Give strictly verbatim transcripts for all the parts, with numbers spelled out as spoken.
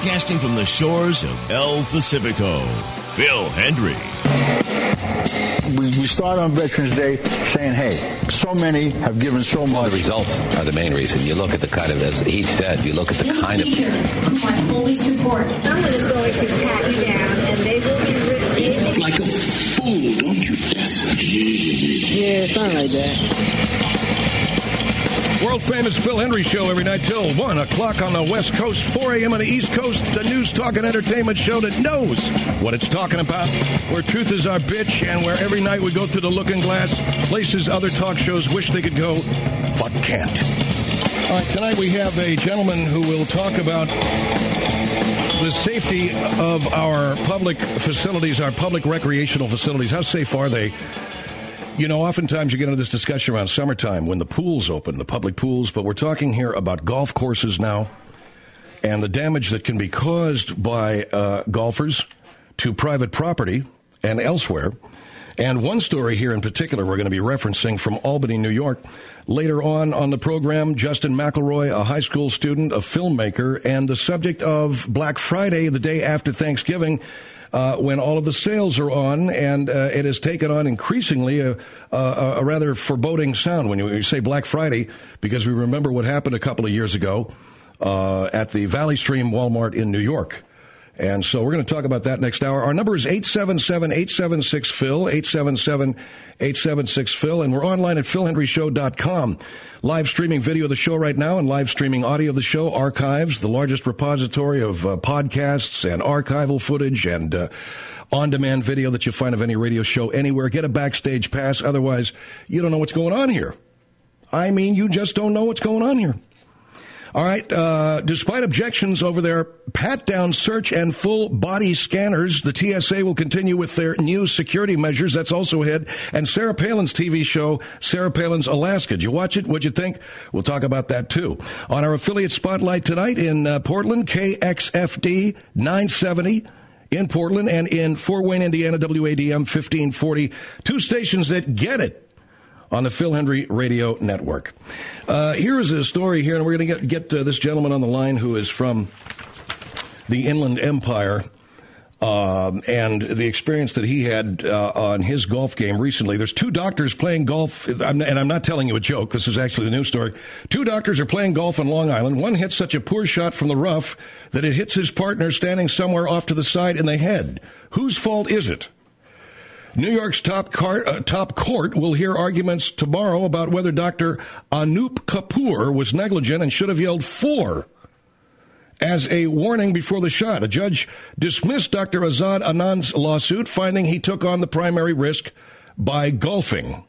broadcasting from the shores of El Pacifico, Phil Hendry. We, we start on Veterans Day saying, hey, so many have given so much. Well, the results are the main reason. You look at the kind of, as he said, you look at the this kind teacher, of... my fully support. Someone is going to pat you down, and they will be written. You look like a fool, don't you, Tess? Yeah, something like that. World-famous Phil Hendry Show every night till one o'clock on the West Coast, four a.m. on the East Coast, the news, talk, and entertainment show that knows what it's talking about, where truth is our bitch, and where every night we go through the looking glass, places other talk shows wish they could go, but can't. All right, tonight we have a gentleman who will talk about the safety of our public facilities, our public recreational facilities. How safe are they? You know, oftentimes you get into this discussion around summertime when the pools open, the public pools, but we're talking here about golf courses now and the damage that can be caused by uh, golfers to private property and elsewhere. And one story here in particular we're going to be referencing from Albany, New York. Later on on the program, Justin McElroy, a high school student, a filmmaker, and the subject of Black Friday, the day after Thanksgiving, Uh, when all of the sales are on, and uh, it has taken on increasingly a, a, a rather foreboding sound when you, when you say Black Friday, because we remember what happened a couple of years ago uh, at the Valley Stream Walmart in New York. And so we're going to talk about that next hour. Our number is eight seven seven, eight seven six, Phil, eight seven seven, eight seven six, Phil, and we're online at phil hendry show dot com. Live streaming video of the show right now and live streaming audio of the show, archives, the largest repository of uh, podcasts and archival footage and uh, on-demand video that you'll find of any radio show anywhere. Get a backstage pass. Otherwise, you don't know what's going on here. I mean, you just don't know what's going on here. All right, uh, despite objections over their pat-down search and full body scanners, the T S A will continue with their new security measures. That's also ahead. And Sarah Palin's T V show, Sarah Palin's Alaska. Did you watch it? What'd you think? We'll talk about that, too. On our affiliate spotlight tonight in uh, Portland, K X F D nine seventy in Portland, and in Fort Wayne, Indiana, W A D M fifteen forty. Two stations that get it on the Phil Hendry Radio Network. Uh, here is a story here, and we're going to get, get uh, this gentleman on the line who is from the Inland Empire um, and the experience that he had uh, on his golf game recently. There's two doctors playing golf, and I'm not telling you a joke. This is actually the news story. Two doctors are playing golf on Long Island. One hits such a poor shot from the rough that it hits his partner standing somewhere off to the side in the head. Whose fault is it? New York's top, car, uh, top court will hear arguments tomorrow about whether Doctor Anup Kapoor was negligent and should have yelled four as a warning before the shot. A judge dismissed Doctor Azad Anand's lawsuit, finding he took on the primary risk by golfing.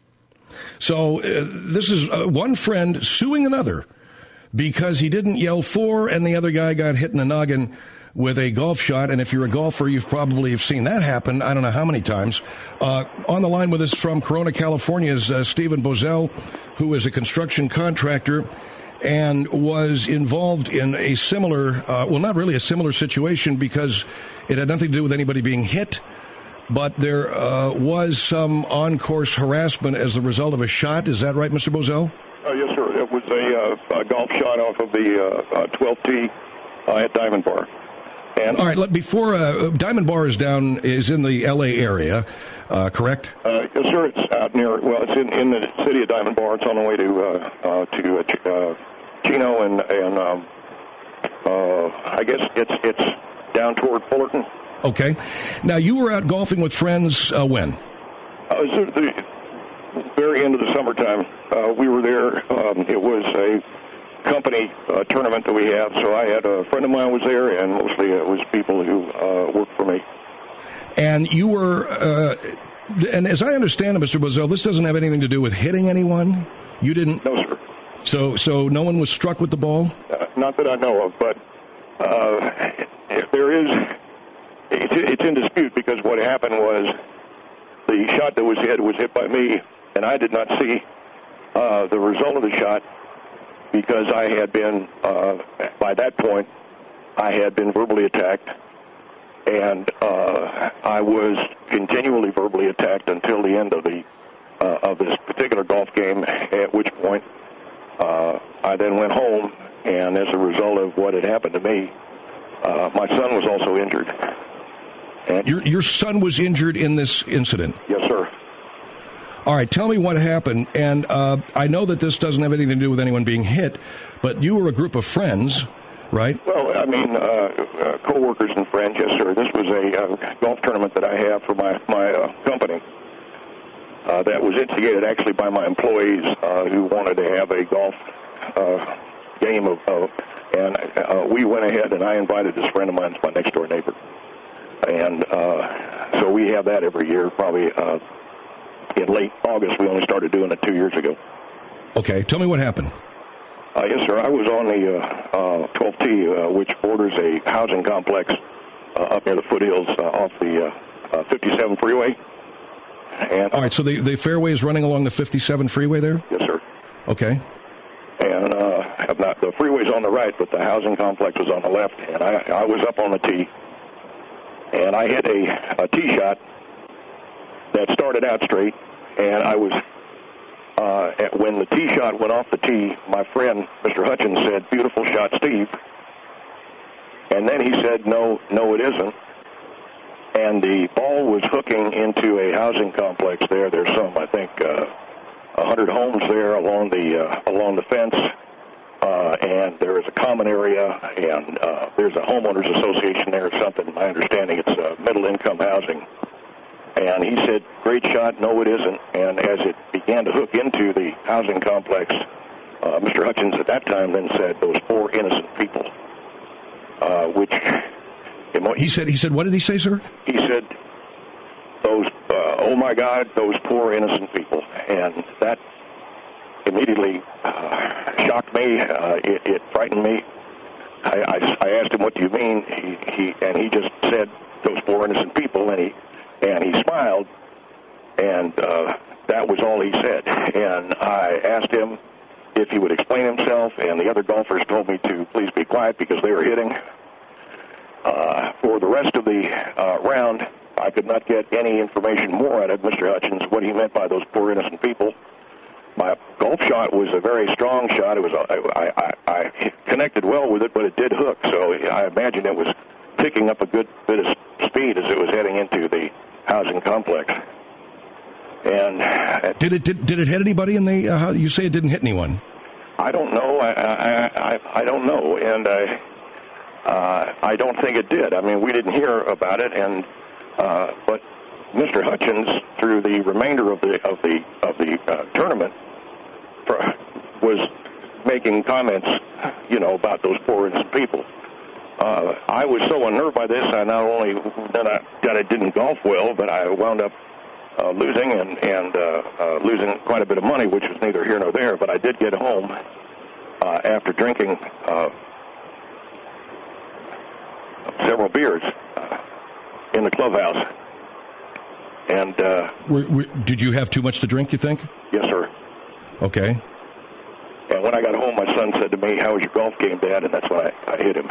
So uh, this is uh, one friend suing another because he didn't yell four and the other guy got hit in the noggin with a golf shot, and if you're a golfer, you've probably have seen that happen. I don't know how many times. Uh, on the line with us from Corona, California is uh, Stephen Bozell, who is a construction contractor and was involved in a similar, uh, well, not really a similar situation because it had nothing to do with anybody being hit, but there uh, was some on-course harassment as a result of a shot. Is that right, Mister Bozell? Uh, yes, sir. It was a, uh, a golf shot off of the uh, uh, twelfth tee uh, at Diamond Bar. And all right, let, before uh, Diamond Bar is down, is in the L A area, uh, correct? Uh, yes, sir. It's out near. Well, it's in, in the city of Diamond Bar. It's on the way to uh, uh, to uh, Chino and and um, uh, I guess it's it's down toward Fullerton. Okay. Now you were out golfing with friends uh, when? Uh, it was the very end of the summertime. Uh, we were there. Um, it was a company uh, tournament that we have, so I had a friend of mine was there, and mostly it was people who uh, worked for me. And you were, uh, and as I understand it, Mister Bozell, this doesn't have anything to do with hitting anyone? You didn't? No, sir. So so no one was struck with the ball? Uh, not that I know of, but uh, if there is, it's, it's in dispute because what happened was the shot that was hit was hit by me, and I did not see uh, the result of the shot, because I had been, uh, by that point, I had been verbally attacked, and uh, I was continually verbally attacked until the end of the uh, of this particular golf game, at which point uh, I then went home, and as a result of what had happened to me, uh, my son was also injured. And Your your son was injured in this incident? Yes, sir. All right, tell me what happened. And uh, I know that this doesn't have anything to do with anyone being hit, but you were a group of friends, right? Well, I mean, uh, uh, co-workers and friends, yes, sir. This was a uh, golf tournament that I have for my, my uh, company uh, that was instigated actually by my employees uh, who wanted to have a golf uh, game of, of and uh, we went ahead and I invited this friend of mine, my next-door neighbor. And uh, so we have that every year, probably uh, in late August. We only started doing it two years ago. Okay, tell me what happened. Uh, yes, sir. I was on the uh, uh, twelve T, uh, which borders a housing complex uh, up near the foothills uh, off the uh, uh, fifty-seven freeway. And, All right, so the, the fairway is running along the fifty-seven freeway there? Yes, sir. Okay. And uh, not, the freeway's on the right, but the housing complex was on the left. And I, I was up on the tee, and I hit a, a tee shot that started out straight, and I was... Uh, when the tee shot went off the tee, my friend, Mister Hutchins, said, "Beautiful shot, Steve." And then he said, no, no, it isn't. And the ball was hooking into a housing complex there. There's some, I think, uh, one hundred homes there along the uh, along the fence. Uh, and there is a common area, and uh, there's a homeowners association there or something. My understanding it's uh, middle-income housing. And he said, "Great shot, no it isn't." And as it began to hook into the housing complex, uh, Mister Hutchins at that time then said, "Those poor innocent people," uh, which... He said, he said, what did he say, sir? He said, "Those, uh, oh my God, those poor innocent people." And that immediately uh, shocked me. Uh, it, it frightened me. I, I, I asked him, "What do you mean?" He, he and he just said, "Those poor innocent people," and he And he smiled, and uh, that was all he said. And I asked him if he would explain himself, and the other golfers told me to please be quiet because they were hitting. Uh, for the rest of the uh, round, I could not get any information more out of Mister Hutchins, what he meant by those poor innocent people. My golf shot was a very strong shot. It was a, I, I, I connected well with it, but it did hook, so I imagine it was picking up a good bit of speed as it was heading into the housing complex. And uh, did it did, did it hit anybody in the? Uh, how, you say it didn't hit anyone? I don't know. I I I, I don't know, and I uh, I don't think it did. I mean, we didn't hear about it, and uh, but Mister Hutchins, through the remainder of the of the of the uh, tournament, for, was making comments, you know, about those poor innocent people. Uh, I was so unnerved by this, I not only that I, that I didn't golf well, but I wound up uh, losing and, and uh, uh, losing quite a bit of money, which was neither here nor there. But I did get home uh, after drinking uh, several beers uh, in the clubhouse. And uh, were, were, did you have too much to drink, you think? Yes, sir. Okay. And when I got home, my son said to me, "How was your golf game, Dad?" And that's when I, I hit him.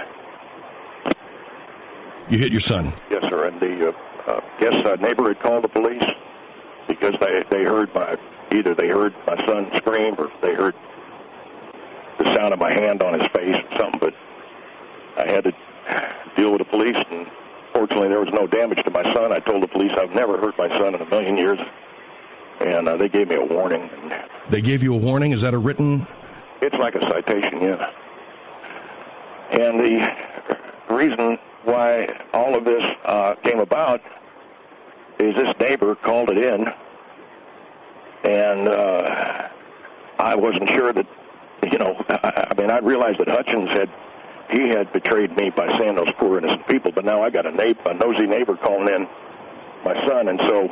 You hit your son? Yes, sir. And the uh, uh, guest uh, neighbor had called the police because they they heard my either they heard my son scream or they heard the sound of my hand on his face or something. But I had to deal with the police, and fortunately there was no damage to my son. I told the police I've never hurt my son in a million years, and uh, they gave me a warning. They gave you a warning? Is that a written? It's like a citation, yeah. And the reason why all of this uh, came about is this neighbor called it in, and uh, I wasn't sure that, you know, I, I mean, I realized that Hutchins had, he had betrayed me by saying those poor innocent people, but now I got a, neighbor, a nosy neighbor calling in my son, and so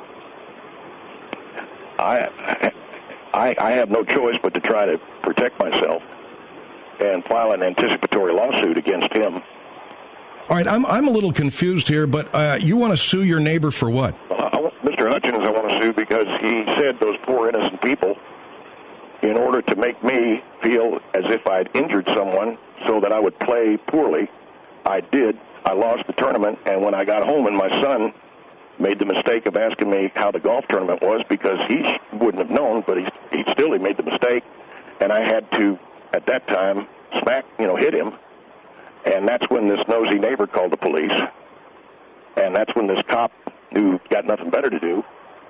I, I, I have no choice but to try to protect myself and file an anticipatory lawsuit against him. All right, I'm I'm a little confused here, but uh, you want to sue your neighbor for what? Well, I, Mister Hutchins, I want to sue because he said those poor innocent people in order to make me feel as if I'd injured someone so that I would play poorly. I did. I lost the tournament, and when I got home and my son made the mistake of asking me how the golf tournament was because he wouldn't have known, but he, he still he made the mistake, and I had to, at that time, smack, you know, hit him. And that's when this nosy neighbor called the police. And that's when this cop, who got nothing better to do,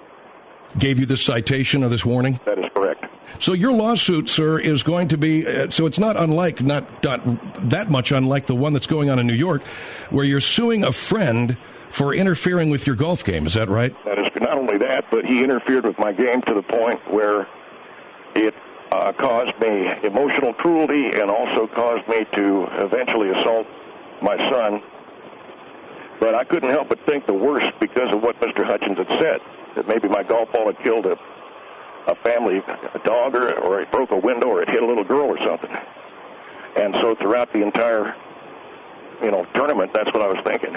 gave you this citation or this warning? That is correct. So your lawsuit, sir, is going to be, uh, so it's not unlike, not, not that much unlike the one that's going on in New York, where you're suing a friend for interfering with your golf game. Is that right? That is not only that, but he interfered with my game to the point where it uh, caused me emotional cruelty and also caused me to eventually assault my son. But I couldn't help but think the worst because of what Mister Hutchins had said, that maybe my golf ball had killed a, a family, a dog, or, or it broke a window, or it hit a little girl or something. And so throughout the entire, you know, tournament, that's what I was thinking.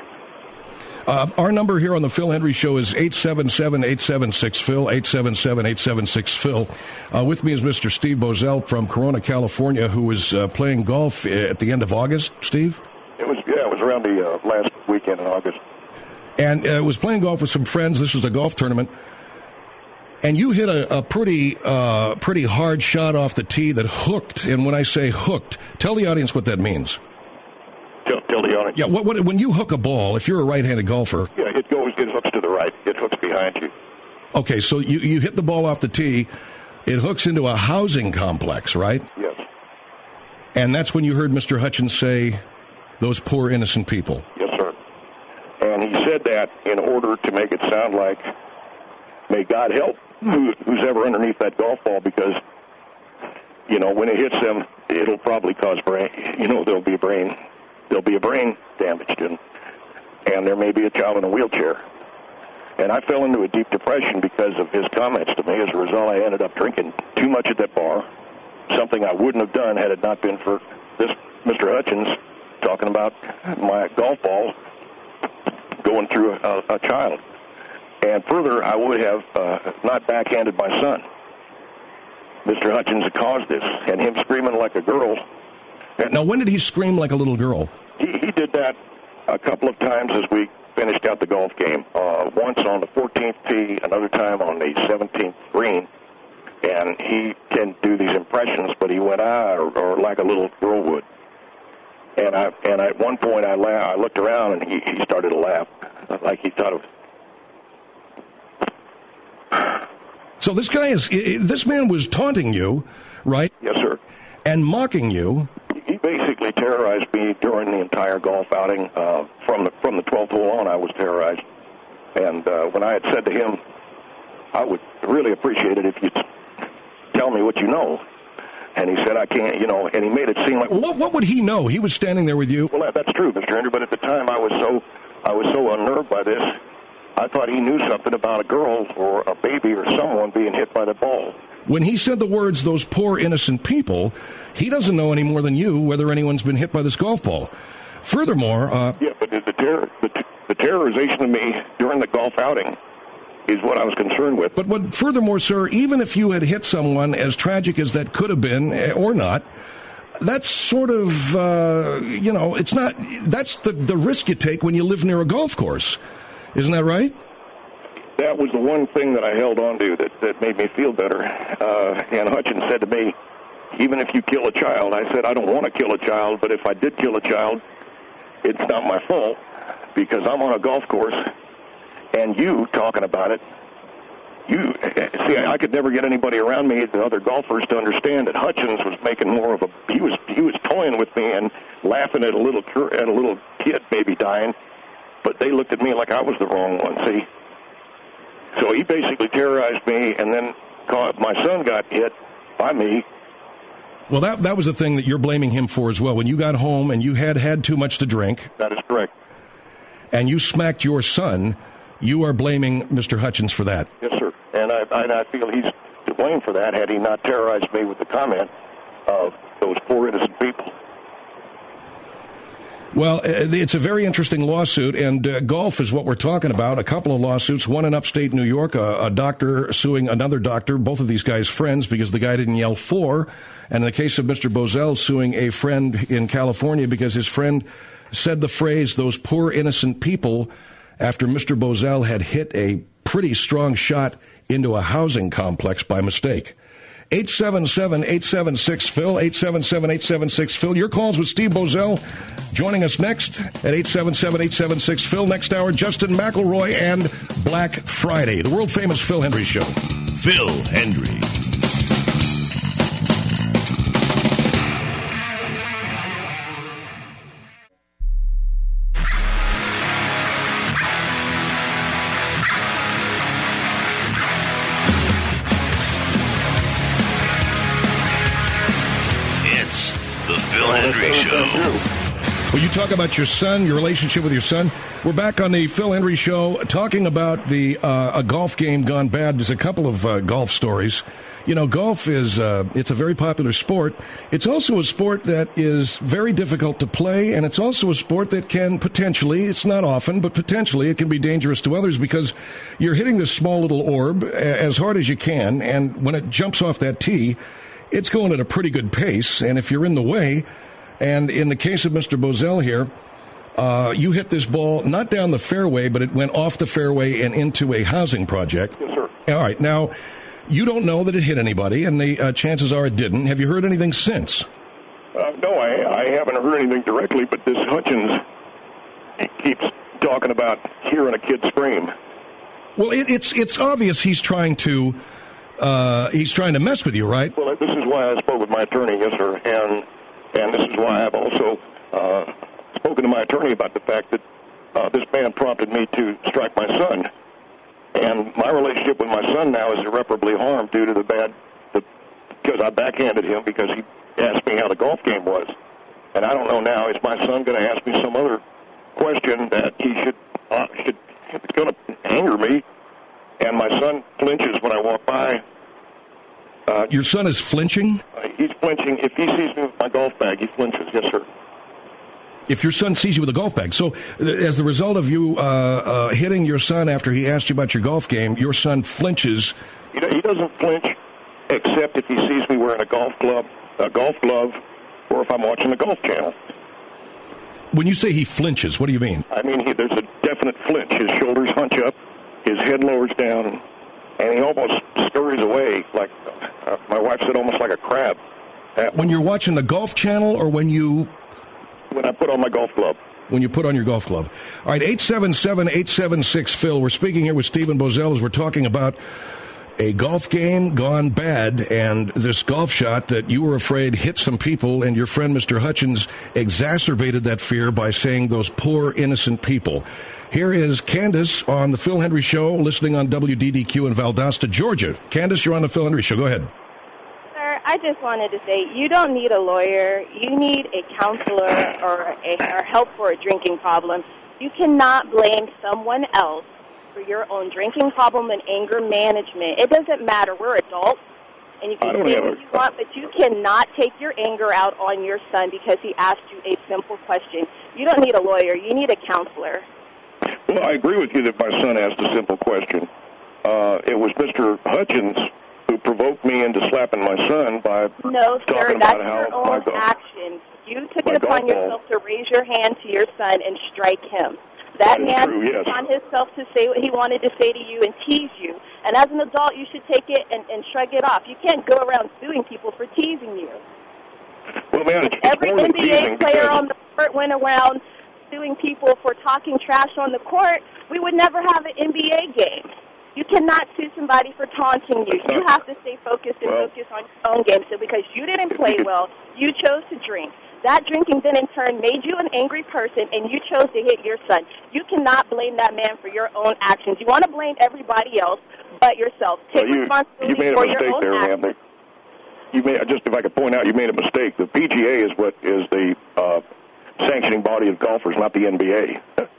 Uh, our number here on the Phil Hendrie Show is eight seven seven, eight seven six, Phil, eight seven seven, eight seven six, Phil. Uh, with me is Mister Steve Boesel from Corona, California, who was uh, playing golf at the end of August, Steve? It was, yeah, it was around the uh, last weekend in August. And uh, was playing golf with some friends. This was a golf tournament. And you hit a, a pretty uh, pretty hard shot off the tee that hooked. And when I say hooked, tell the audience what that means. Tell, tell the audience. Yeah, what, what, when you hook a ball, if you're a right-handed golfer. Yeah, it goes, it hooks to the right. It hooks behind you. Okay, so you, you hit the ball off the tee. It hooks into a housing complex, right? Yes. And that's when you heard Mister Hutchins say, those poor innocent people. Yes, sir. And he said that in order to make it sound like, may God help who, who's ever underneath that golf ball, because, you know, when it hits them, it'll probably cause brain, you know, there'll be a brain, there'll be a brain damage, and, and there may be a child in a wheelchair. And I fell into a deep depression because of his comments to me. As a result, I ended up drinking too much at that bar, something I wouldn't have done had it not been for this Mister Hutchins talking about my golf ball going through a, a child. And further, I would have uh, not backhanded my son. Mister Hutchins caused this, and him screaming like a girl. And now, when did he scream like a little girl? He, he did that a couple of times as we finished out the golf game. Uh, once on the fourteenth tee, another time on the seventeenth green. And he can do these impressions, but he went, ah, or, or like a little girl would. And I and at one point I, la- I looked around, and he, he started to laugh, like he thought of. So this guy is, this man was taunting you, right? Yes, sir. And mocking you. He basically terrorized me during the entire golf outing. Uh, from the from the twelfth hole on, I was terrorized. And uh, when I had said to him, I would really appreciate it if you'd tell me what you know. And he said, I can't, you know, and he made it seem like... What, what would he know? He was standing there with you. Well, that, that's true, Mister Hendrie, but at the time I was so I was so unnerved by this, I thought he knew something about a girl or a baby or someone being hit by the ball. When he said the words, those poor innocent people, he doesn't know any more than you whether anyone's been hit by this golf ball. Furthermore... Uh, yeah, but the, the, terror, the, the terrorization of me during the golf outing is what I was concerned with. But what, furthermore, sir, even if you had hit someone as tragic as that could have been, or not, that's sort of, uh, you know, it's not, that's the, the risk you take when you live near a golf course. Isn't that right? That was the one thing that I held on to that, that made me feel better. Uh, and Hutchins said to me, even if you kill a child, I said, I don't want to kill a child, but if I did kill a child, it's not my fault because I'm on a golf course. And you talking about it, you see, I could never get anybody around me, the other golfers, to understand that Hutchins was making more of a. He was he was toying with me and laughing at a little at a little kid maybe dying, but they looked at me like I was the wrong one. See, so he basically terrorized me, and then my son got hit by me. Well, that that was the thing that you're blaming him for as well. When you got home and you had had too much to drink. That is correct. And you smacked your son. You are blaming Mister Hutchins for that. Yes, sir. And I, and I feel he's to blame for that had he not terrorized me with the comment of those poor innocent people. Well, it's a very interesting lawsuit, and uh, golf is what we're talking about. A couple of lawsuits, one in upstate New York, a, a doctor suing another doctor, both of these guys friends, because the guy didn't yell for. And in the case of Mister Boesel suing a friend in California because his friend said the phrase, those poor innocent people, after Mister Boesel had hit a pretty strong shot into a housing complex by mistake. eight seven seven, eight seven six, Phil, eight seven seven, eight seven six, Phil. Your calls with Steve Bozell. Joining us next at eight seven seven, eight seven six, Phil. Next hour, Justin McElroy and Black Friday, the world-famous Phil Hendrie Show. Phil Hendrie. It's the Phil Hendrie Show. Well, you talk about your son, your relationship with your son. We're back on the Phil Hendrie Show talking about the uh, a golf game gone bad. There's a couple of uh, golf stories. You know, golf is uh, it's a very popular sport. It's also a sport that is very difficult to play, and it's also a sport that can potentially, it's not often, but potentially it can be dangerous to others because you're hitting this small little orb as hard as you can, and when it jumps off that tee, it's going at a pretty good pace, and if you're in the way, and in the case of Mister Bozell here, uh, you hit this ball not down the fairway, but it went off the fairway and into a housing project. Yes, sir. All right. Now, you don't know that it hit anybody, and the uh, chances are it didn't. Have you heard anything since? Uh, no, I, I haven't heard anything directly, but this Hutchins he keeps talking about hearing a kid scream. Well, it, it's it's obvious he's trying to uh, he's trying to mess with you, right? Well, this is why I spoke with my attorney, yes, sir, and and this is why I've also uh, spoken to my attorney about the fact that uh, this man prompted me to strike my son. And my relationship with my son now is irreparably harmed due to the bad, the, because I backhanded him because he asked me how the golf game was. And I don't know now, is my son going to ask me some other question that he should, uh, should it's going to anger me? And my son flinches when I walk by. Uh, Your son is flinching? Uh, he's flinching. If he sees me with my golf bag, he flinches, yes, sir. If your son sees you with a golf bag. So as the result of you uh, uh, hitting your son after he asked you about your golf game, your son flinches. You know, he doesn't flinch except if he sees me wearing a golf glove, a golf glove, or if I'm watching the Golf Channel. When you say he flinches, what do you mean? I mean, he, there's a definite flinch. His shoulders hunch up, his head lowers down, and he almost scurries away, like uh, my wife said, almost like a crab. Uh, When you're watching the Golf Channel or when you... When I put on my golf glove. When you put on your golf glove. All right, eight seven seven, eight seven six, Phil. We're speaking here with Stephen Bozell as we're talking about a golf game gone bad and this golf shot that you were afraid hit some people, and your friend Mister Hutchins exacerbated that fear by saying those poor innocent people. Here is Candace on the Phil Hendrie Show, listening on W D D Q in Valdosta, Georgia. Candace, you're on the Phil Hendrie Show. Go ahead. Sir, I just wanted to say, you don't need a lawyer. You need a counselor or, a, or help for a drinking problem. You cannot blame someone else for your own drinking problem and anger management. It doesn't matter. We're adults, and you can say what you want, but you cannot take your anger out on your son because he asked you a simple question. You don't need a lawyer. You need a counselor. Well, I agree with you that my son asked a simple question. Uh, it was Mister Hutchins who provoked me into slapping my son by no, talking sir, about that's how your own my golf, actions. You took my it upon golf yourself ball. to raise your hand to your son and strike him. That, That is man true, yes. took it upon himself to say what he wanted to say to you and tease you. And as an adult, you should take it and, and shrug it off. You can't go around suing people for teasing you. Well, man, it's, it's Every more than N B A teasing player because- on the court went around suing people for talking trash on the court. We would never have an N B A game. You cannot sue somebody for taunting you. You have to stay focused and Well- focus on your own game. So because you didn't play well, you chose to drink. That drinking then in turn made you an angry person, and you chose to hit your son. You cannot blame that man for your own actions. You want to blame everybody else but yourself. Take Well, you, responsibility you made a for mistake your own there, actions. ma'am. You made, just if I could point out, you made a mistake. The P G A is what is the uh, sanctioning body of golfers, not the N B A.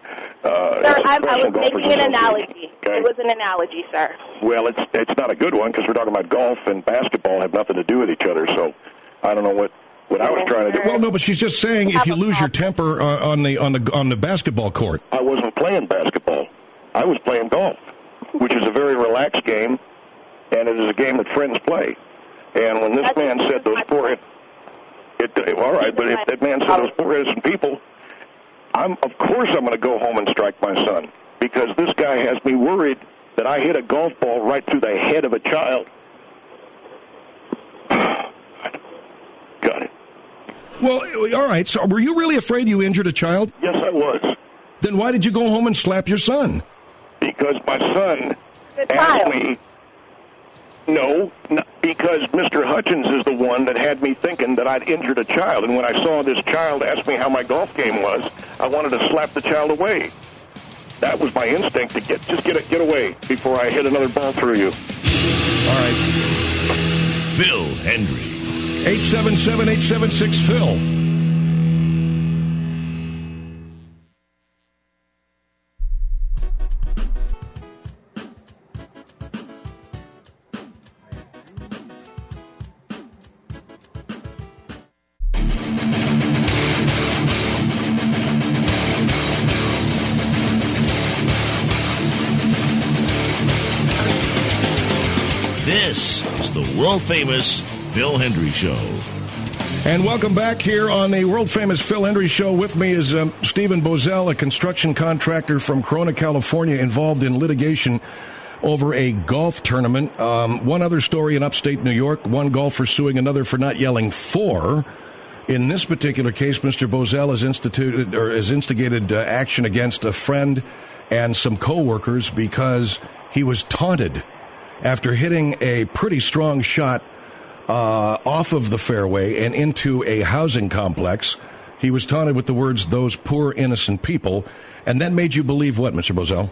Uh, Sir, I, I Professional was Golfers making an Association. analogy. Okay? It was an analogy, sir. Well, it's it's not a good one because we're talking about golf and basketball have nothing to do with each other. So I don't know what, what I was trying to do. Well, no, but she's just saying if you lose your temper uh, on the on the on the basketball court. I wasn't playing basketball. I was playing golf, which is a very relaxed game, and it is a game that friends play. And when this That's man said those poor, it, it, all right, but if that man said those poor innocent people, I'm of course I'm going to go home and strike my son because this guy has me worried that I hit a golf ball right through the head of a child. Well, all right. So were you really afraid you injured a child? Yes, I was. Then why did you go home and slap your son? Because my son The asked child. me... No, n- because Mister Hutchins is the one that had me thinking that I'd injured a child. And when I saw this child ask me how my golf game was, I wanted to slap the child away. That was my instinct to get just get it, get away before I hit another ball through you. All right. Phil Hendrie. eight seven seven, eight seven six, Phil. This is the world-famous Phil Hendrie Show. And welcome back here on the world-famous Phil Hendrie Show. With me is um, Stephen Bozell, a construction contractor from Corona, California, involved in litigation over a golf tournament. Um, one other story in upstate New York, one golfer suing another for not yelling four. In this particular case, Mister Bozell has instituted or has instigated uh, action against a friend and some coworkers because he was taunted after hitting a pretty strong shot uh, off of the fairway and into a housing complex. He was taunted with the words, "those poor innocent people," and that made you believe what, Mister Bozell?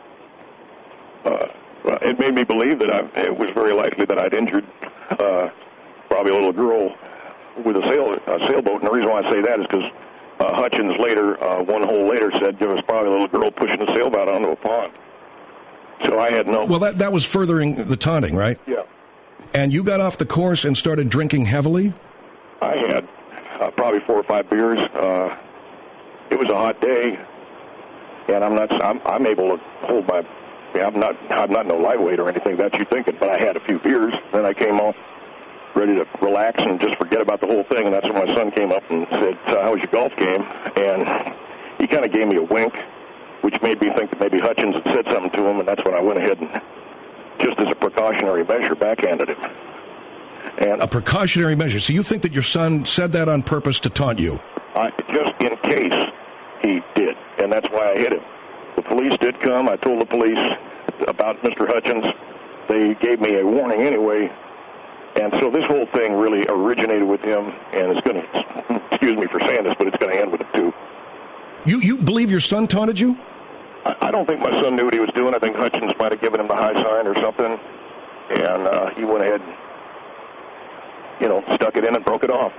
Uh, well, it made me believe that I, it was very likely that I'd injured uh, probably a little girl with a sail a sailboat. And the reason why I say that is because uh, Hutchins later, uh, one hole later, said there was probably a little girl pushing a sailboat onto a pond. So I had no... Well, that, that was furthering the taunting, right? Yeah. And you got off the course and started drinking heavily? I had uh, probably four or five beers. Uh, it was a hot day, and I'm not. I'm, I'm able to hold my. Yeah, I'm not. I'm not no lightweight or anything that you thinking. But I had a few beers. Then I came off ready to relax and just forget about the whole thing. And that's when my son came up and said, uh, "How was your golf game?" And he kind of gave me a wink, which made me think that maybe Hutchins had said something to him, and that's when I went ahead and, just as a precautionary measure, backhanded him. And A precautionary measure. So you think that your son said that on purpose to taunt you? I, just in case he did, and that's why I hit him. The police did come. I told the police about Mister Hutchins. They gave me a warning anyway, and so this whole thing really originated with him, and it's going to, excuse me for saying this, but it's going to end with him too. You you believe your son taunted you? I, I don't think my son knew what he was doing. I think Hutchins might have given him the high sign or something, and uh, he went ahead, you know, stuck it in and broke it off.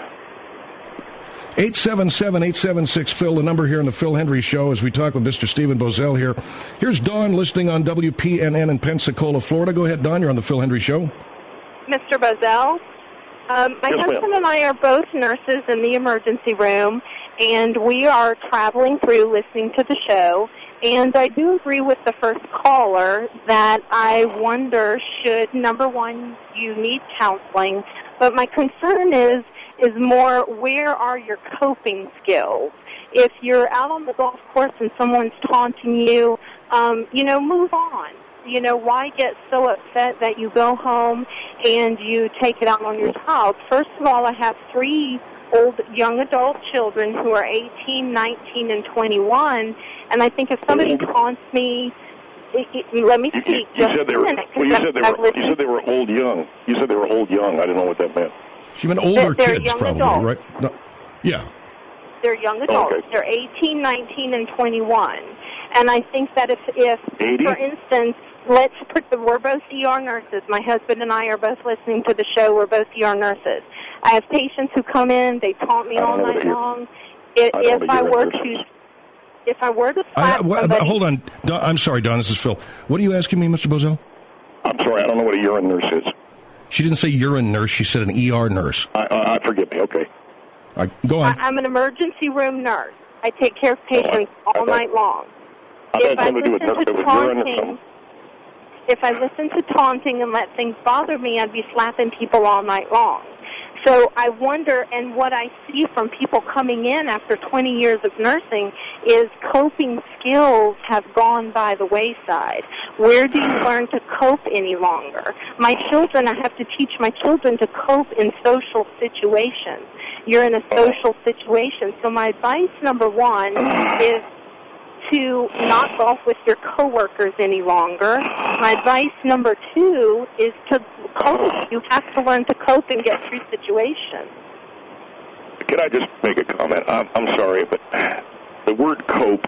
eight seven seven, eight seven six, Phil, the number here on the Phil Hendrie Show as we talk with Mister Stephen Bozell here. Here's Dawn listening on W P N N in Pensacola, Florida. Go ahead, Dawn. You're on the Phil Hendrie Show. Mister Bozell, um, my Yes, ma'am. husband and I are both nurses in the emergency room, and we are traveling through listening to the show. And I do agree with the first caller that I wonder, should, number one, you need counseling, but my concern is is more, where are your coping skills? If you're out on the golf course and someone's taunting you, um, you know, move on. You know, why get so upset that you go home and you take it out on your child? First of all, I have three old young adult children who are eighteen, nineteen, and twenty-one, and I think if somebody taunts me, it, it, let me speak You, you just said they a were. minute. 'cause Well, you I've- said they I've were. You listened- said they were old young. You said they were old young. I didn't know what that meant. She meant older They're kids, young probably, adults. right? No. Yeah. They're young adults. Okay. They're eighteen, nineteen, and twenty-one. And I think that if, if eighty? for instance, let's put the, we're both E R nurses. My husband and I are both listening to the show. We're both E R nurses. I have patients who come in, they taunt me I don't all know night what a year- long. If, I don't if know I what a were year to, nurse is. if I were to I, slap well, somebody, hold on. Don, I'm sorry, Don. This is Phil. What are you asking me, Mister Bozell? I'm sorry. I don't know what a urine nurse is. She didn't say urine nurse. She said an E R nurse. I, I, I forgive me. Okay. All right, go I, on. I'm an emergency room nurse. I take care of patients I all thought- night long. I If thought I something to do with listen nothing to with urine or taunting, something. if I listened to taunting and let things bother me, I'd be slapping people all night long. So I wonder, and what I see from people coming in after twenty years of nursing is coping skills have gone by the wayside. Where do you learn to cope any longer? My children, I have to teach my children to cope in social situations. You're in a social situation. So my advice number one is to not golf with your coworkers any longer. My advice number two is to cope. You have to learn to cope and get through situations. Can I just make a comment? I'm, I'm sorry, but the word cope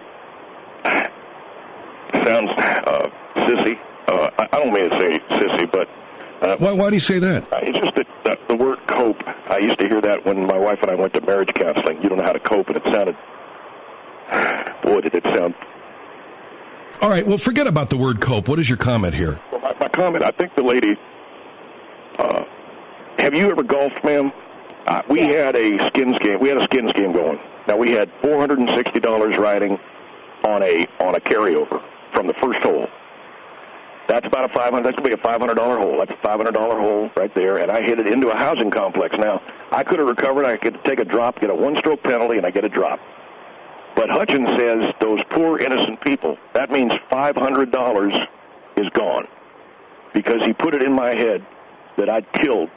sounds uh, sissy. Uh, I, I don't mean to say sissy, but... Uh, why, why do you say that? Uh, it's just that, that the word cope, I used to hear that when my wife and I went to marriage counseling. You don't know how to cope, and it sounded... Boy, did it sound... All right, well, forget about the word cope. What is your comment here? Well, my, my comment, I think the lady... Uh, have you ever golfed, ma'am? Uh, we yeah. had a skins game. We had a skins game going. Now, we had four hundred sixty dollars riding on a on a carryover from the first hole. That's about a five hundred. That's gonna be a five hundred dollar hole. That's a five hundred dollar hole right there, and I hit it into a housing complex. Now, I could have recovered. I could take a drop, get a one-stroke penalty, and I get a drop. But Hutchins says those poor innocent people. That means five hundred dollars is gone because he put it in my head that I'd killed.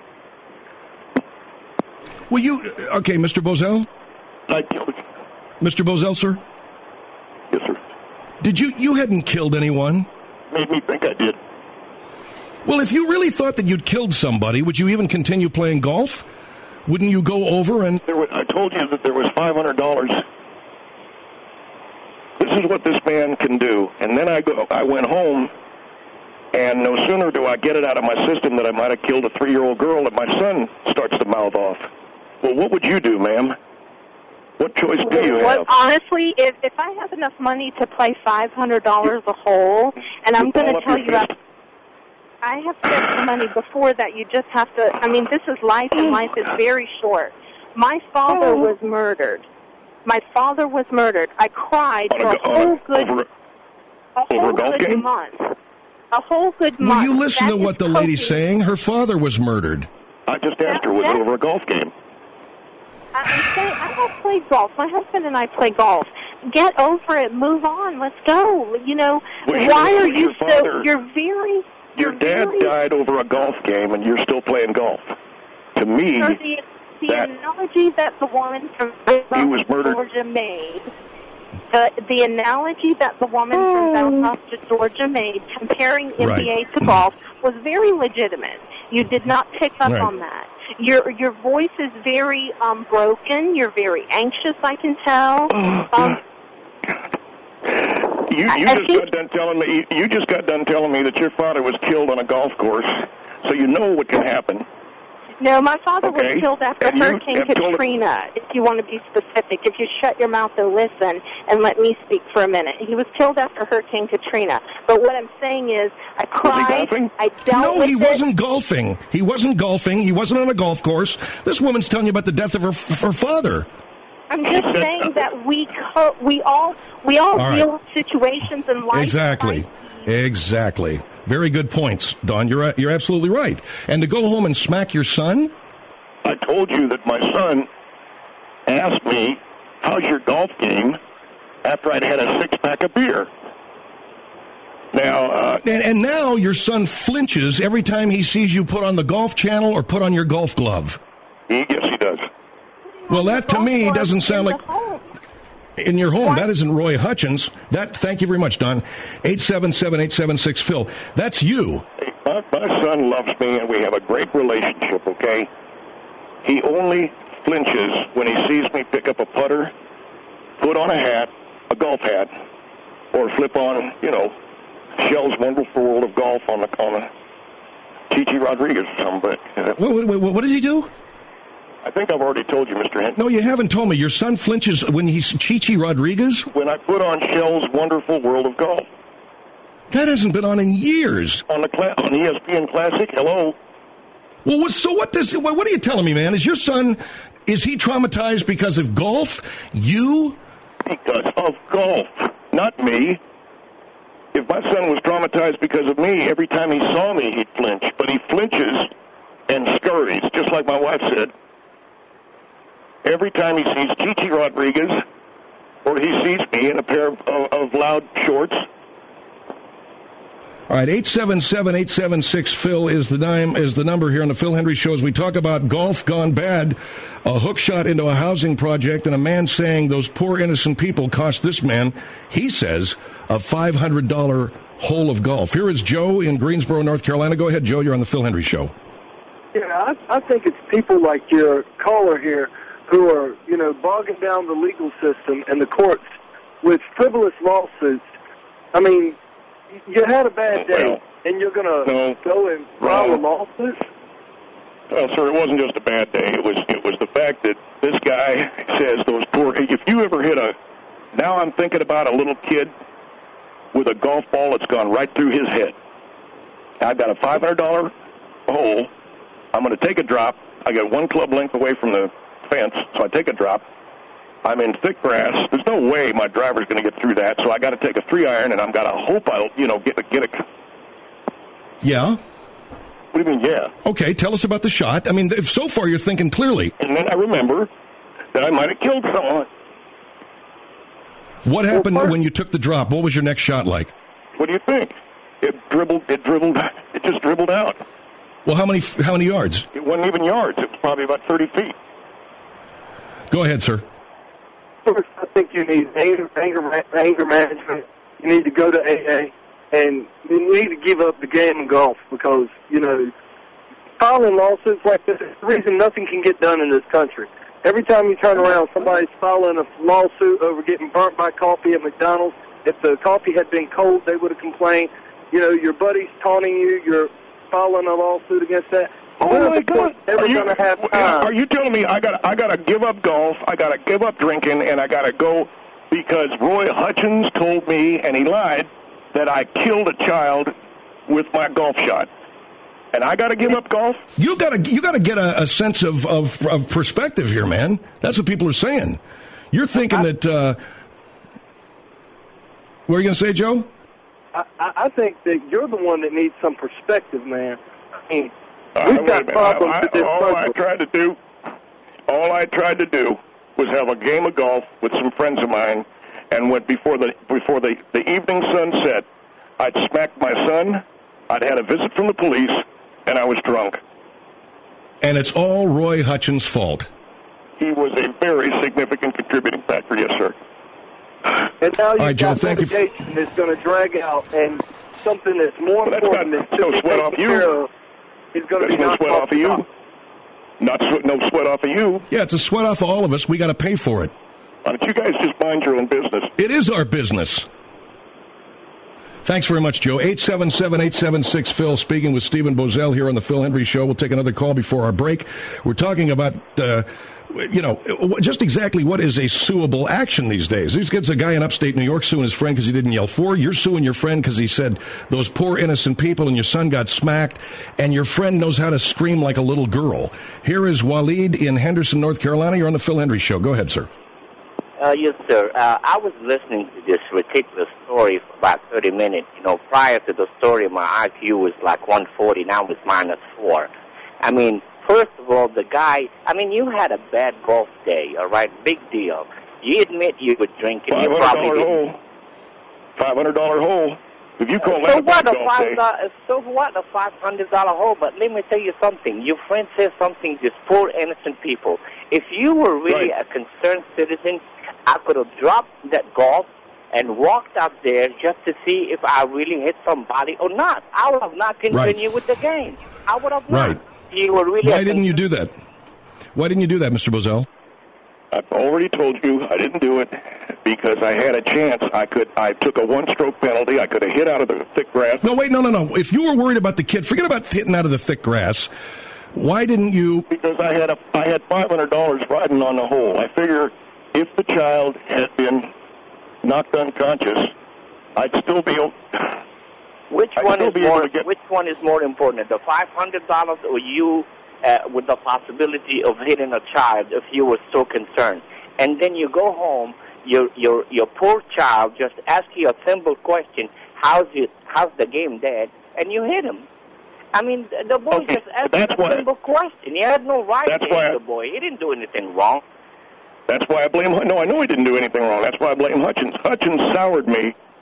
Well, you okay, Mister Bozell? I killed. Mister Bozell, sir? Yes, sir. Did you? You hadn't killed anyone. Made me think I did. Well, if you really thought that you'd killed somebody, would you even continue playing golf? Wouldn't you go over and... There was, I told you that there was five hundred dollars. This is what this man can do. And then I go. I went home, and no sooner do I get it out of my system that I might have killed a three-year-old girl that my son starts to mouth off. Well, what would you do, ma'am? What choice do you what, have? Honestly, if if I have enough money to play five hundred dollars a hole, and I'm going to tell you, I, I have spent some money before that. You just have to. I mean, this is life, and life is very short. My father was murdered. My father was murdered. I cried for a whole good, over, a whole over a golf good game? month. A whole good Will month. you listen That to what is the lady's coping. saying? Her father was murdered. I just asked her, was it over a golf game? I, I'm saying, I have played golf. My husband and I play golf. Get over it. Move on. Let's go. You know, Was why your, are was you your father, so... You're very... Your you're dad very, died over a golf game, and you're still playing golf. To me, so the, the that... analogy that the woman from He was murdered. Georgia made... The, the analogy that the woman from Valdosta, Georgia made, comparing N B A Right. to golf, was very legitimate. You did not pick up Right. on that. Your your voice is very um, broken. You're very anxious, I can tell. Um, You, you I just think- got done telling me. You just got done telling me that your father was killed on a golf course, so you know what can happen. No, my father Okay. was killed after And you Hurricane have told- Katrina, if you want to be specific. If you shut your mouth and listen and let me speak for a minute. He was killed after Hurricane Katrina. But what I'm saying is, I cried, golfing? I dealt No, with he it. wasn't golfing. He wasn't golfing. He wasn't on a golf course. This woman's telling you about the death of her, her father. I'm just saying that we co- we all we all, All deal right. with situations in life. Exactly. Life. Exactly. Very good points, Don. You're you're absolutely right. And to go home and smack your son? I told you that my son asked me, "How's your golf game?" after I'd had a six-pack of beer. Now, uh, And, and now your son flinches every time he sees you put on the golf channel or put on your golf glove. he, yes, he does. Well, that to me doesn't sound like Home. in your home. What? That isn't Roy Hutchins. That. Thank you very much, Don. eight seven seven, eight seven six, Phil. That's you. Hey, my, my son loves me, and we have a great relationship, okay? He only flinches when he sees me pick up a putter, put on a hat, a golf hat, or flip on, you know, Shell's Wonderful World of Golf on the on a Chi-Chi Rodriguez or something. But uh, What, what, what does he do? I think I've already told you, Mister Henry. No, you haven't told me. Your son flinches when he's Chi-Chi Rodriguez? When I put on Shell's Wonderful World of Golf That hasn't been on in years. on the cla- on E S P N Classic, hello. Well, what, so what does, what, what are you telling me, man? Is your son, is he traumatized because of golf? You? Because of golf, not me. If my son was traumatized because of me, every time he saw me, he'd flinch. But he flinches and scurries, just like my wife said. Every time he sees Chi-Chi Rodriguez, or he sees me in a pair of, of, of loud shorts. All right, eight seven seven, eight seven six, Phil is the dime, is the number here on the Phil Hendry Show as we talk about golf gone bad, a hook shot into a housing project, and a man saying those poor innocent people cost this man, he says, a five hundred dollars hole of golf. Here is Joe in Greensboro, North Carolina. Go ahead, Joe. You're on the Phil Hendry Show. Yeah, I, I think it's people like your caller here who are, you know, bogging down the legal system and the courts with frivolous lawsuits. I mean, you had a bad day, well, and you're going to no, go and file a lawsuit? Well, sir, it wasn't just a bad day. It was it was the fact that this guy says those poor. If you ever hit a, now I'm thinking about a little kid with a golf ball that's gone right through his head. I've got a five hundred dollars hole. I'm going to take a drop. I get one club length away from the fence, so I take a drop. I'm in thick grass. There's no way my driver's going to get through that, so I got to take a three iron, and I've got to hope I'll, you know, get a, get a. Yeah. What do you mean, yeah? Okay, tell us about the shot. I mean, if so far you're thinking clearly. And then I remember that I might have killed someone. What happened well, first, when you took the drop? What was your next shot like? What do you think? It dribbled. It dribbled. It just dribbled out. Well, how many how many yards? It wasn't even yards. It was probably about thirty feet. Go ahead, sir. First, I think you need anger, anger, anger management. You need to go to A A, and you need to give up the game of golf because, you know, filing lawsuits like this is the reason nothing can get done in this country. Every time you turn around, somebody's filing a lawsuit over getting burnt by coffee at McDonald's. If the coffee had been cold, they would have complained. You know, your buddy's taunting you. You're filing a lawsuit against that. Oh my God! Ever gonna have time? Are you telling me I got I got to give up golf? I got to give up drinking, and I got to go because Roy Hutchins told me, and he lied, that I killed a child with my golf shot, and I got to give up golf? You got to you got to get a, a sense of, of of perspective here, man. That's what people are saying. You're thinking I, that. Uh, what are you going to say, Joe? I, I think that you're the one that needs some perspective, man. I mean. Uh, We've got problems I, I, with this all I tried to do, all I tried to do was have a game of golf with some friends of mine, and when before the before the, the evening sun set, I'd smacked my son, I'd had a visit from the police, and I was drunk. And it's all Roy Hutchins' fault. He was a very significant contributing factor, yes, sir. And now you've right, Joe, got thank litigation that's going to drag out, and something that's more well, that's important not, than no sweat off you. Is going to There's be no sweat off of you. Not sweat, no sweat off of you. Yeah, it's a sweat off of all of us. We got to pay for it. Why don't you guys just mind your own business? It is our business. Thanks very much, Joe. eight seven seven, eight seven six, Phil, speaking with Stephen Bozell here on the Phil Hendry Show. We'll take another call before our break. We're talking about, uh, you know, just exactly what is a suable action these days. These kids, a guy in upstate New York suing his friend because he didn't yell for. You're suing your friend because he said those poor innocent people and your son got smacked, and your friend knows how to scream like a little girl. Here is Waleed in Henderson, North Carolina. You're on the Phil Hendry Show. Go ahead, sir. Uh, yes, sir. Uh, I was listening to this ridiculous story for about thirty minutes. You know, prior to the story, my I Q was like one forty. Now it's minus four. I mean, first of all, the guy, I mean, you had a bad golf day, all right? Big deal. You admit you were drinking. five hundred dollars hole. five hundred dollars hole. If you call so that a what, bad a golf five day. dollars, so what, a five hundred dollars hole? But let me tell you something. Your friend says something, just poor innocent people. If you were really right. a concerned citizen, I could have dropped that golf and walked up there just to see if I really hit somebody or not. I would have not continued right. with the game. I would have not. Right. You were really Why didn't you do that? Why didn't you do that, Mister Bozell? I've already told you I didn't do it because I had a chance. I could. I took a one-stroke penalty. I could have hit out of the thick grass. No, wait, no, no, no. If you were worried about the kid, forget about hitting out of the thick grass. Why didn't you? Because I had a, I had five hundred dollars riding on the hole. I figure if the child had been knocked unconscious, I'd still be. Which I'd one still is be more? able to get, which one is more important, the five hundred dollars or you uh, with the possibility of hitting a child if you were so concerned? And then you go home, your your your poor child just asks you a simple question: How's it? How's the game, Dad? And you hit him. I mean, the boy okay, just asked that's a why, simple question. He had no right that's to why hit I, the boy. He didn't do anything wrong. That's why I blame. No, I know he didn't do anything wrong. That's why I blame Hutchins. Hutchins soured me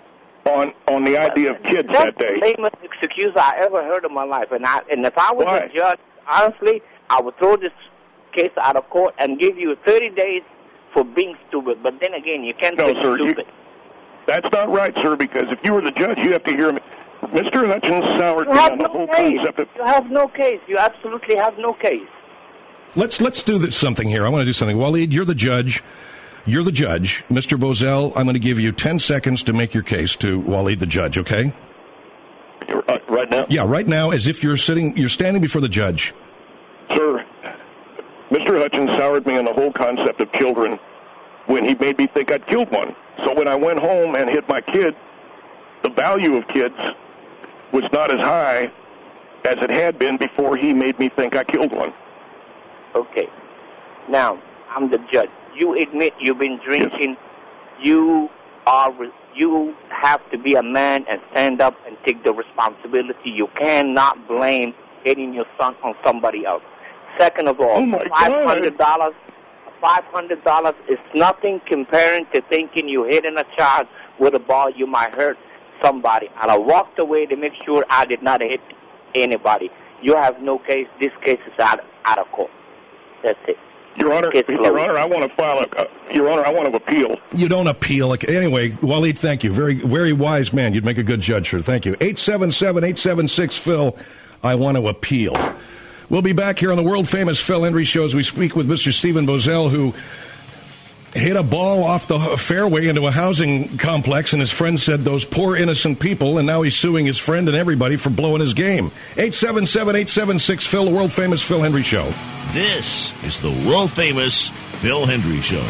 on on the idea of kids That's that day. the lamest excuse I ever heard in my life. And I, and if I was Why? a judge, honestly, I would throw this case out of court and give you thirty days for being stupid. But then again, you can't No, be sir, you- stupid. That's not right, sir, because if you were the judge, you have to hear me. Mister Hutchins soured You me have on the no whole case. concept of... You have no case. You absolutely have no case. Let's let's do this, something here. I want to do something. Waleed, you're the judge. You're the judge. Mister Bozell, I'm going to give you ten seconds to make your case to Waleed, the judge, okay? Uh, right now? Yeah, right now, as if you're sitting, you're standing before the judge. Sir, Mister Hutchins soured me on the whole concept of children when he made me think I'd killed one. So when I went home and hit my kid, the value of kids was not as high as it had been before he made me think I killed one. Okay. Now, I'm the judge. You admit you've been drinking. You are. You have to be a man and stand up and take the responsibility. You cannot blame hitting your son on somebody else. Second of all, Oh, my five hundred dollars. Five hundred dollars is nothing comparing to thinking you hitting a child with a ball. You might hurt somebody. And I walked away to make sure I did not hit anybody. You have no case. This case is out out of court. That's it. Your Honor, Case Your closed. Honor, I want to file a. Uh, Your Honor, I want to appeal. You don't appeal. Like, anyway, Waleed, thank you. Very, very wise man. You'd make a good judge, sir. Thank you. eight seven seven, eight seven six, Phil. I want to appeal. We'll be back here on the world-famous Phil Hendry Show as we speak with Mister Stephen Bozell, who hit a ball off the fairway into a housing complex, and his friend said those poor innocent people, and now he's suing his friend and everybody for blowing his game. eight seven seven, eight seven six, Phil, the world-famous Phil Hendry Show. This is the world-famous Phil Hendry Show.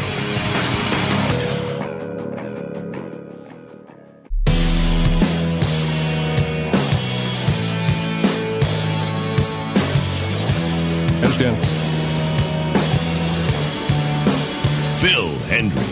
Understand? Phil Hendry.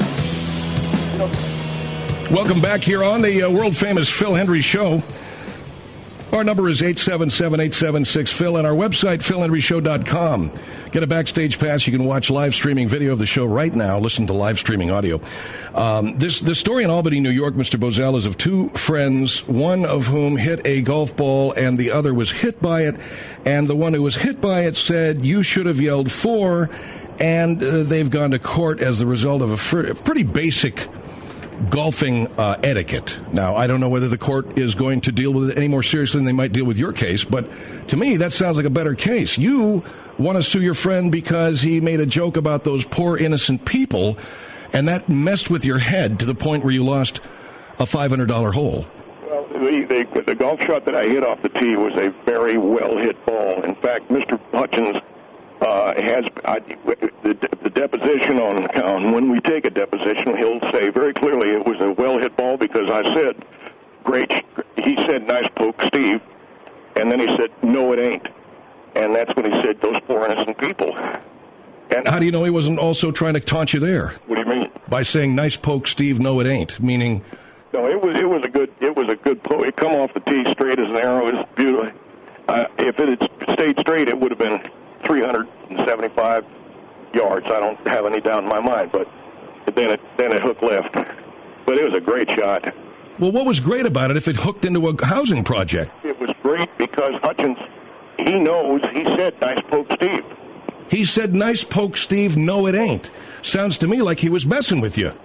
Welcome back here on the uh, world-famous Phil Hendry Show. Our number is eight seven seven, eight seven six, Phil, and our website, phil hendry show dot com. Get a backstage pass. You can watch live streaming video of the show right now. Listen to live streaming audio. Um, this, this story in Albany, New York, Mister Bozell, is of two friends, one of whom hit a golf ball and the other was hit by it. And the one who was hit by it said, "You should have yelled four," and uh, they've gone to court as the result of a, fr- a pretty basic golfing uh, etiquette. Now, I don't know whether the court is going to deal with it any more seriously than they might deal with your case, but to me, that sounds like a better case. You want to sue your friend because he made a joke about those poor innocent people, and that messed with your head to the point where you lost a five hundred dollars hole. Well, the, the, the golf shot that I hit off the tee was a very well-hit ball. In fact, Mister Hutchins uh, has I, the, the deposition on, on when we take a deposition, he'll say very clearly it was a well-hit ball because I said, great, he said, nice poke, Steve, and then he said, no, it ain't. And that's when he said, those poor innocent people. And how do you know he wasn't also trying to taunt you there? What do you mean? By saying, nice poke, Steve, no, it ain't, meaning... No, it was it was a good it was a good poke. It come off the tee straight as an arrow. It was beautiful. Uh, if it had stayed straight, it would have been three hundred seventy-five yards. I don't have any doubt in my mind, but then it then it hooked left. But it was a great shot. Well, what was great about it if it hooked into a housing project? It was great because Hutchins, he knows, he said, nice poke, Steve. He said, nice poke, Steve, no, it ain't. Sounds to me like he was messing with you.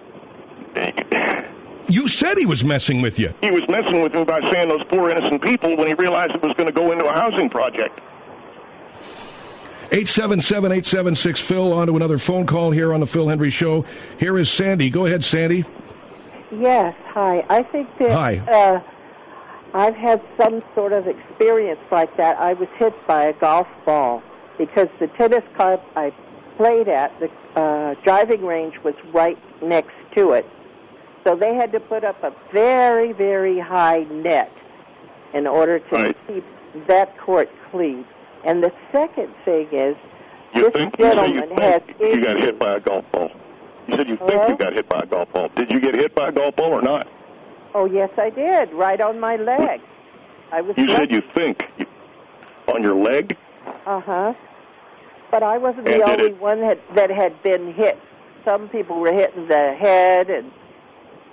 You said he was messing with you. He was messing with me by saying those poor innocent people when he realized it was going to go into a housing project. eight seven seven, eight seven six, Phil, on to another phone call here on the Phil Hendry Show. Here is Sandy. Go ahead, Sandy. Yes, hi. I think that Hi. Uh, I've had some sort of experience like that. I was hit by a golf ball because the tennis club I played at, the uh, driving range was right next to it. So they had to put up a very, very high net in order to right. keep that court clean. And the second thing is, You this think, you, say gentleman you, has think you got hit by a golf ball. You said you think Hello? you got hit by a golf ball. Did you get hit by a golf ball or not? Oh, yes, I did, right on my leg. I was. You said you think. On your leg? Uh-huh. But I wasn't And the did only it- one that, that had been hit. Some people were hit in the head and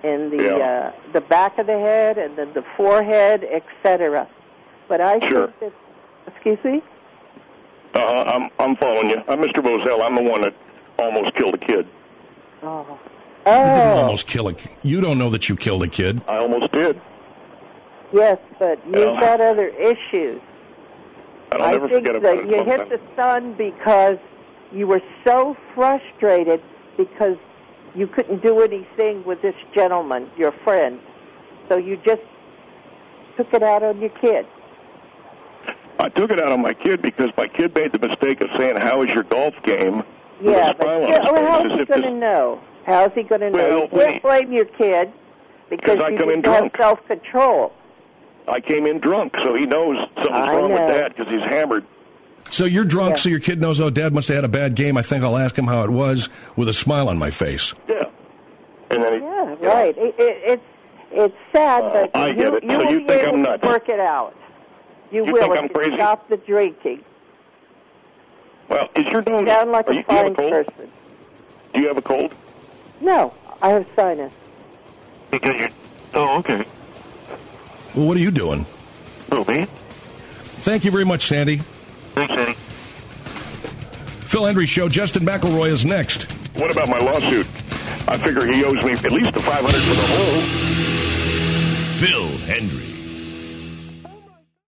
in the Yeah. uh, the back of the head and then the forehead, et cetera. But I Sure. think that, excuse me? Uh, I'm I'm following you. I'm Mister Bozell. I'm the one that almost killed a kid. Oh. You didn't Oh, almost kill a. You don't know that you killed a kid. I almost did. yes, but you've Yeah. got other issues. And I'll I never think forget about that it. you hit the sun because you were so frustrated because you couldn't do anything with this gentleman, your friend. So you just took it out on your kid. I took it out on my kid because my kid made the mistake of saying, "How is your golf game?" with Yeah, a but smile on yeah, his well, face, how's as he if going to this- know? How's he going to know? Well, You when can't he- blame your kid because 'Cause I you come in didn't have drunk. self-control. I came in drunk, so he knows something's I wrong know. with Dad because he's hammered. So you're drunk, Yeah. so your kid knows, oh, Dad must have had a bad game. I think I'll ask him how it was with a smile on my face. Yeah. And then he, Yeah, right. It, it, it's it's sad, Oh, but I you, get it. you So will you be think able I'm to nuts. work it out. You, You will think if I'm you crazy? stop the drinking. Well, is your nose? Sound like are a you, do you have fine a cold? person. Do you have a cold? No, I have sinus. Because you. Oh, okay. Well, what are you doing? Oh, me? Thank you very much, Sandy. Thanks, Eddie. Phil Hendry Show. Justin McElroy is next. What about my lawsuit? I figure he owes me at least the five hundred for the whole. Phil Hendry.